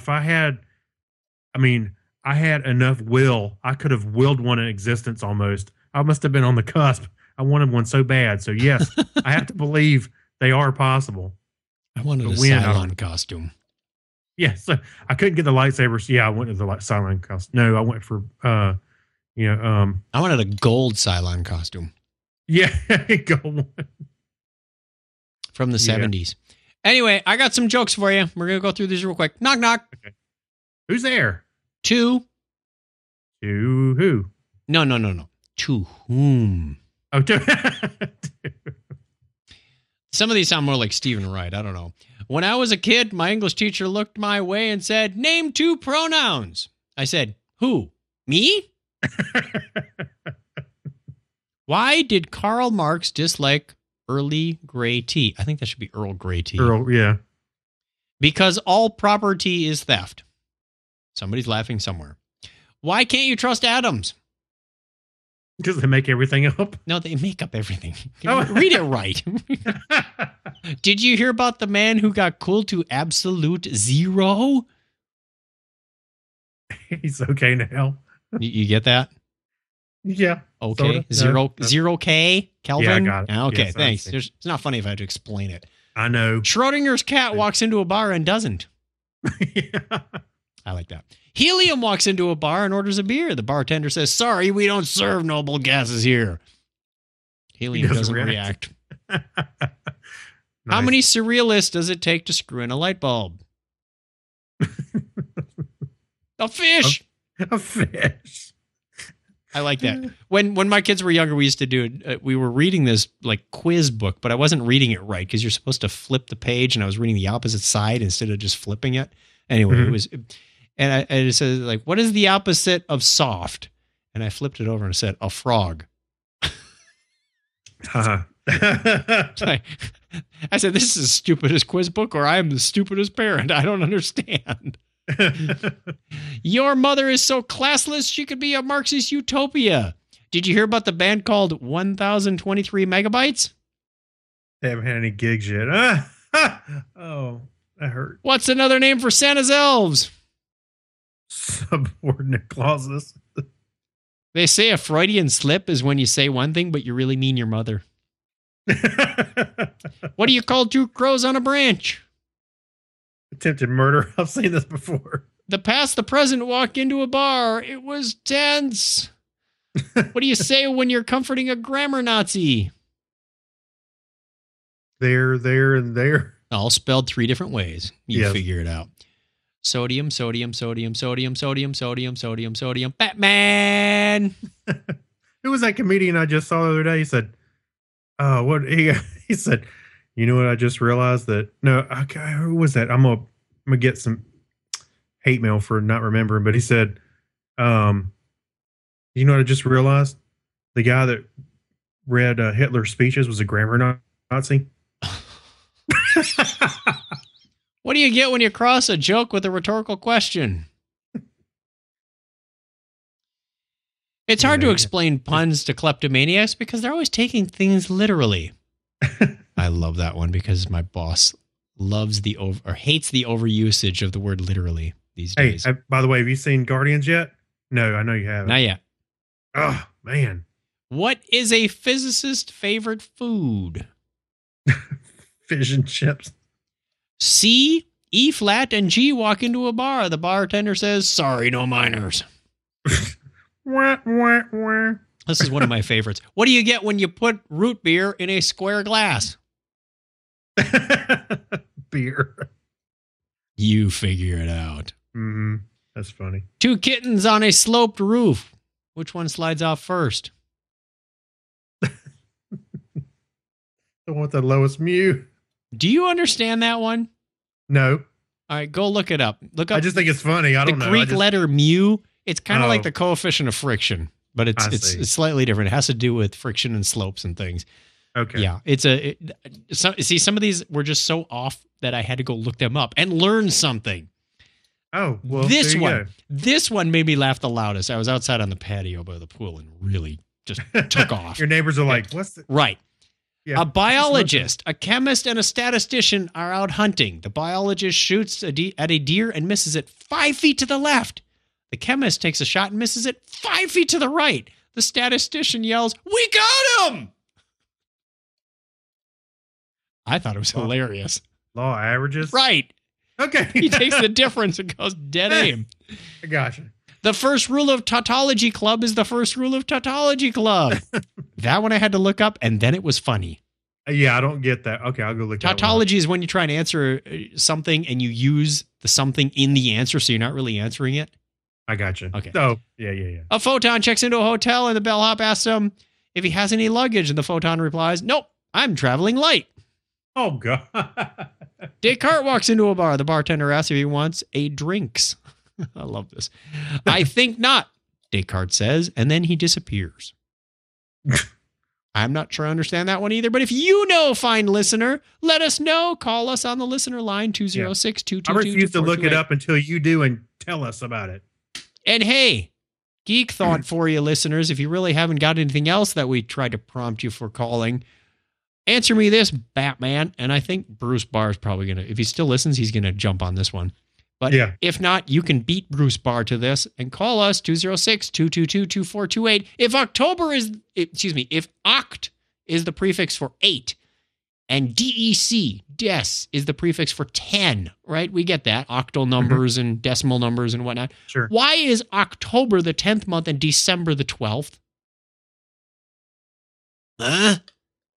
I had enough will. I could have willed one in existence almost. I must have been on the cusp. I wanted one so bad. So yes, I have to believe they are possible. I wanted a Cylon costume. Yes, I couldn't get the lightsabers. Yeah, I went to the Cylon costume. No, I went for I wanted a gold Cylon costume. Yeah, gold one from the 70s. Anyway, I got some jokes for you. We're gonna go through these real quick. Knock knock. Okay. Who's there? To who? No. To whom? Oh, to Some of these sound more like Stephen Wright. I don't know. When I was a kid, my English teacher looked my way and said, "Name 2 pronouns." I said, "Who? Me?" Why did Karl Marx dislike early gray tea? I think that should be Earl Grey tea. Earl, yeah. Because all property is theft. Somebody's laughing somewhere. Why can't you trust atoms? Because they make everything up. No, they make up everything. Read it right. Did you hear about the man who got cooled to absolute 0? He's okay now. You get that? Yeah. Okay. Sorta. Zero K Kelvin? Yeah, I got it. Okay, yes, thanks. It's not funny if I had to explain it. I know. Schrodinger's cat walks into a bar and doesn't. Yeah. I like that. Helium walks into a bar and orders a beer. The bartender says, "Sorry, we don't serve noble gases here." Helium doesn't react. How many surrealists does it take to screw in a light bulb? A fish. A fish. I like that. When my kids were younger, we used to do it. We were reading this like quiz book, but I wasn't reading it right because you're supposed to flip the page, and I was reading the opposite side instead of just flipping it. Anyway, it was, and I just said like, "What is the opposite of soft?" And I flipped it over and said, "A frog." I said, "This is the stupidest quiz book, or I am the stupidest parent. I don't understand." Your mother is so classless she could be a Marxist utopia. Did you hear about the band called 1023 Megabytes? They haven't had any gigs yet. Oh, that hurt. What's another name for Santa's elves? Subordinate clauses. They say a Freudian slip is when you say one thing, but you really mean your mother. What do you call two crows on a branch? Attempted murder. I've seen this before. The past, the present walk into a bar. It was tense. What do you say when you're comforting a grammar Nazi? There, and there. All spelled 3 different ways. You figure it out. Sodium, sodium, sodium, sodium, sodium, sodium, sodium, sodium. Batman. Who was that comedian I just saw the other day? He said, what he said, you know what I just realized that who was that? I'm gonna get some hate mail for not remembering, but he said, you know what I just realized? The guy that read Hitler's speeches was a grammar Nazi. What do you get when you cross a joke with a rhetorical question? It's hard to explain puns to kleptomaniacs because they're always taking things literally. I love that one because my boss loves hates the overusage of the word literally these days. Hey, by the way, have you seen Guardians yet? No, I know you haven't. Not yet. Oh, man. What is a physicist's favorite food? Fish and chips. C, E flat, and G walk into a bar. The bartender says, "Sorry, no minors." Wah, wah, wah. This is one of my favorites. What do you get when you put root beer in a square glass? Beer. You figure it out. Mm-hmm. That's funny. 2 kittens on a sloped roof. Which one slides off first? The one with the lowest mew. Do you understand that one? No. All right, go look it up. Look up. I just think it's funny. I don't know. The Greek letter mu. It's kind of like the coefficient of friction, but it's slightly different. It has to do with friction and slopes and things. Okay. Yeah, see, some of these were just so off that I had to go look them up and learn something. Oh, well, this one made me laugh the loudest. I was outside on the patio by the pool and really just took off. Your neighbors are like, "What's the?" Right. Yeah. A biologist, a chemist, and a statistician are out hunting. The biologist shoots at a deer and misses it 5 feet to the left. The chemist takes a shot and misses it 5 feet to the right. The statistician yells, "We got him!" I thought it was hilarious. Law of averages? Right. Okay. He takes the difference and goes dead aim. I gotcha. The first rule of Tautology Club is the first rule of Tautology Club. That one I had to look up, and then it was funny. Yeah, I don't get that. Okay, I'll go look at it. Tautology is when you try and answer something and you use the something in the answer, so you're not really answering it. I gotcha. Okay. Oh, yeah. A photon checks into a hotel, and the bellhop asks him if he has any luggage, and the photon replies, "Nope, I'm traveling light." Oh, God. Descartes walks into a bar. The bartender asks if he wants a drinks. I love this. "I think not," Descartes says, and then he disappears. I'm not sure I understand that one either, but if you know, fine listener, let us know. Call us on the listener line, 206-222-2428. I refuse to look it up until you do and tell us about it. And hey, geek thought for you, listeners, if you really haven't got anything else that we tried to prompt you for calling, answer me this, Batman. And I think Bruce Barr is probably going to, if he still listens, he's going to jump on this one. But if not, you can beat Bruce Barr to this and call us 206-222-2428. If if oct is the prefix for 8 and DEC, des, is the prefix for 10, right? We get that. Octal numbers and decimal numbers and whatnot. Sure. Why is October the 10th month and December the 12th? Huh?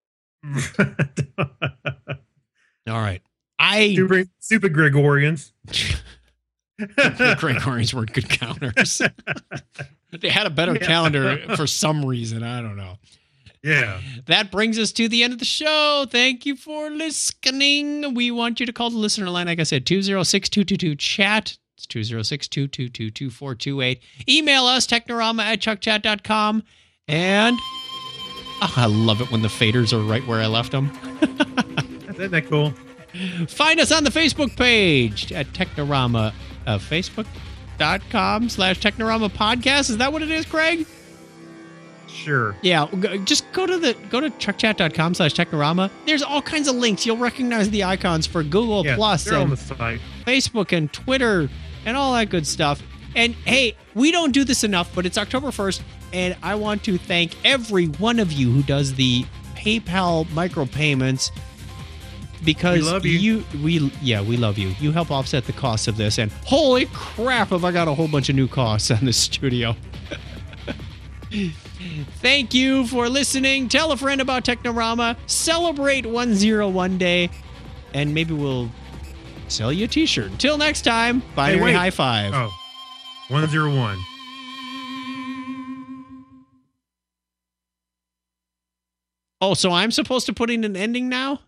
All right. Stupid Gregorians. The Gregorians weren't good counters. They had a better calendar for some reason. I don't know. Yeah. That brings us to the end of the show. Thank you for listening. We want you to call the listener line, like I said, 206-222-CHAT. It's 206-222-2428. Email us, technorama@chuckchat.com. And I love it when the faders are right where I left them. Isn't that cool? Find us on the Facebook page at Technorama, facebook.com/Technorama Podcast. Is that what it is, Craig? Sure. Yeah, just go to chuckchat.com/Technorama. There's all kinds of links. You'll recognize the icons for Google Plus they're and on the site. Facebook and Twitter and all that good stuff. And hey, we don't do this enough, but it's October 1st, and I want to thank every one of you who does the PayPal micropayments. Because we love you. We love you. You help offset the cost of this, and holy crap, have I got a whole bunch of new costs on this studio. Thank you for listening. Tell a friend about Technorama. Celebrate 101 Day, and maybe we'll sell you a t-shirt. Until next time, binary high five. Oh, 101. Oh, so I'm supposed to put in an ending now?